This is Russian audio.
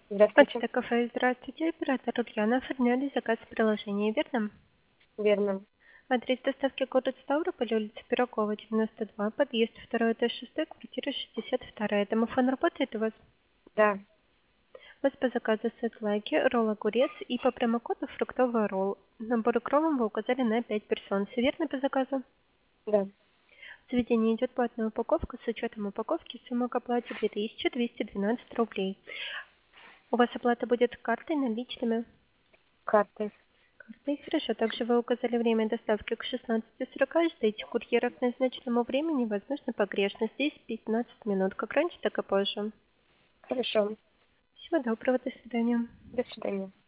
Здравствуйте. Почта кафе, здравствуйте. Оператор Ульяна. Оформляли заказ в приложении, верно? Верно. Адрес доставки город Ставрополь, улица Пирогова, 92, подъезд 2, этаж 6, квартира 62. Домофон работает у вас? Да, У вас по заказу сет-лайки, ролл огурец и по промокоду фруктовый ролл. Набор кровом вы указали на 5 персон. Все верно по заказу? да. В заведении идет платная упаковка. С учетом упаковки сумма к оплате 2212 рублей. У вас оплата будет картой, наличными? Картой. Картой. Хорошо. Также вы указали время доставки к 16:40. Ждите курьера к назначенному времени. Возможно, погрешность. Здесь 15 минут. Как раньше, так и позже. Хорошо. Всего доброго. До свидания. До свидания.